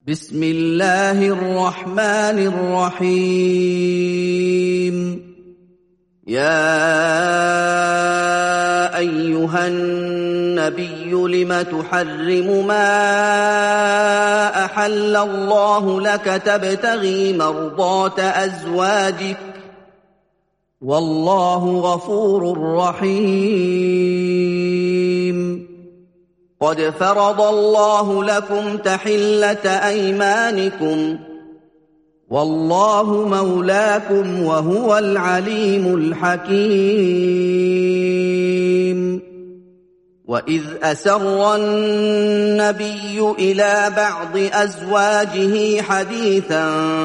بسم الله الرحمن الرحيم. يا أيها النبي لم تحرم ما أحل الله لك تبتغي مرضات أزواجك والله غفور رحيم. قد فرض الله لكم تحلة أيمانكم والله مولاكم وهو العليم الحكيم. وإذ أسر النبي إلى بعض أزواجه حديثا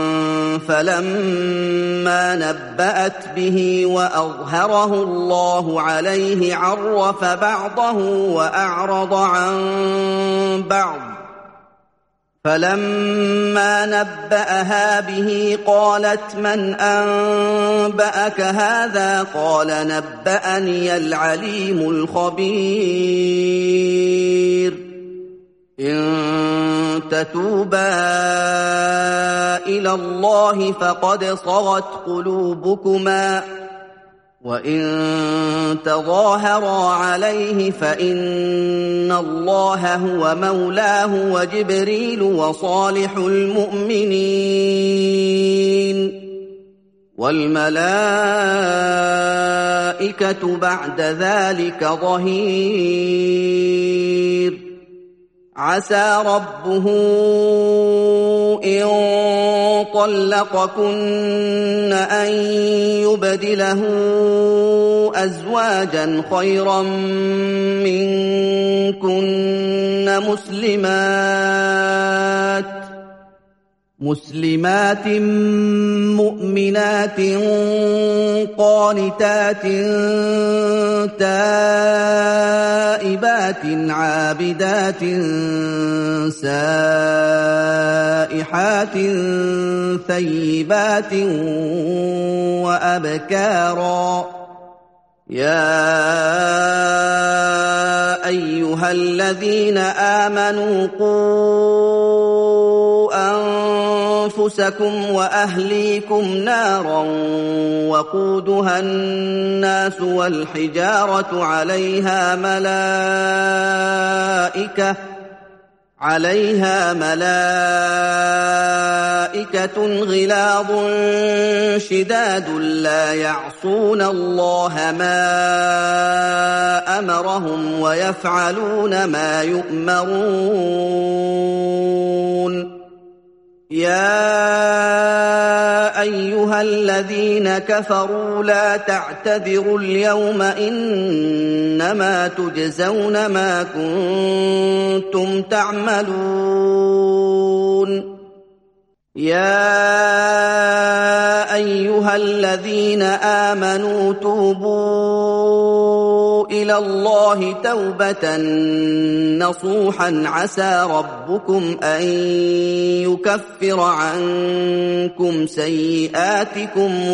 فلما نبأت به وأظهره الله عليه عرف بعضه وأعرض عن بعض، فلما نبأها به قالت من أنبأك هذا؟ قال نبأني العليم الخبير. إن تتوبا إلى الله فقد صغت قلوبكما، وإن تظاهرا عليه فإن الله هو مولاه وجبريل وصالح المؤمنين والملائكة بعد ذلك ظهير. عسى ربه إن طلقكن أن يبدله أزواجا خيرا منكن مسلمات مؤمنات قانتات تائبات عابدات سائحات ثيبات وأبكارا. يا أيها الذين آمنوا قوا أنفسكم وأهليكم نارا وقودها الناس والحجارة عليها ملائكة غلاظ شداد لا يعصون الله ما أمرهم ويفعلون ما يؤمرون. يا أيها الذين كفروا لا تعتذروا اليوم إنما تجزون ما كنتم تعملون. يا أيها الذين آمنوا توبوا إلى الله توبة نصوحا عسى ربكم أن يكفر عنكم سيئاتكم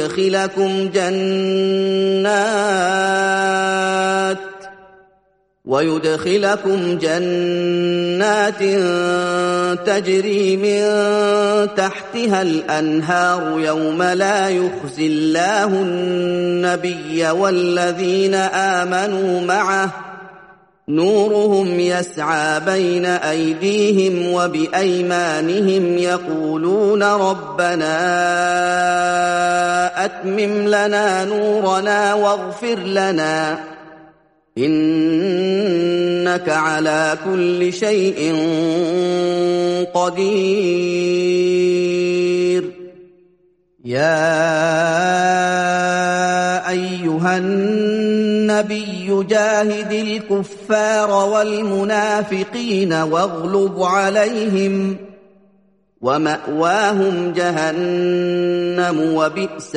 ويدخلكم جنات تجري من تحتها الأنهار يوم لا يخزي الله النبي والذين آمنوا معه نورهم يسعى بين أيديهم وبأيمانهم يقولون ربنا أتمم لنا نورنا واغفر لنا إنك على كل شيء قدير. يا أيها النبي جاهد الكفار والمنافقين واغلظ عليهم ومأواهم جهنم وبئس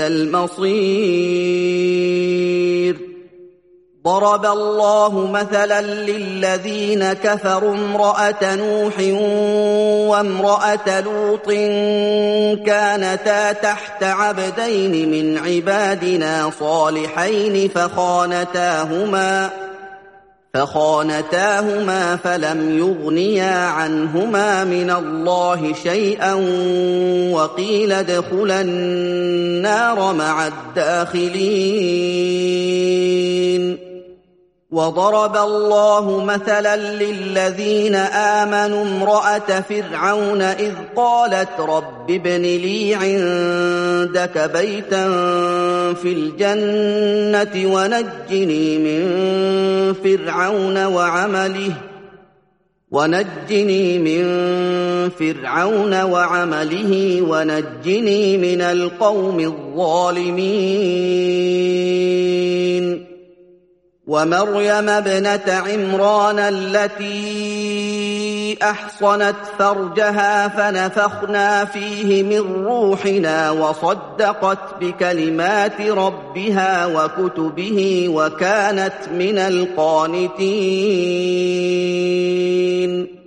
المصير. ضرب الله مثلا للذين كفروا امرأة نوح وامرأة لوط كانتا تحت عبدين من عبادنا صالحين فخانتاهما فلم يغنيا عنهما من الله شيئا وقيل ادخلا النار مع الداخلين. وضرب الله مثلا للذين آمنوا امرأة فرعون إذ قالت رب ابن لي عندك بيتا في الجنة ونجني من فرعون وعمله ونجني من القوم الظالمين. ومريم ابنة عمران التي أحصنت فرجها فنفخنا فيه من روحنا وصدقت بكلمات ربها وكتبه وكانت من القانتين.